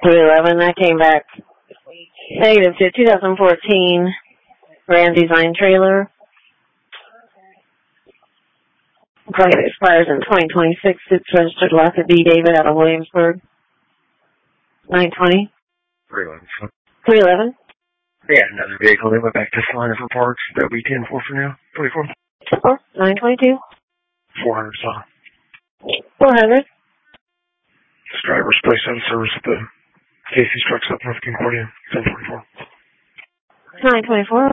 311, that came back negative to 2014 Grand Design trailer. Price expires in 2026. It's registered Lockett D. David out of Williamsburg. 920. 311. Yeah, another vehicle. They went back to Salina for parts. That'll be 10-4 for now. 24. 922. 400 song. 400. This driver's place out of service at the Casey's Trucks up North Concordia. 1044. 924.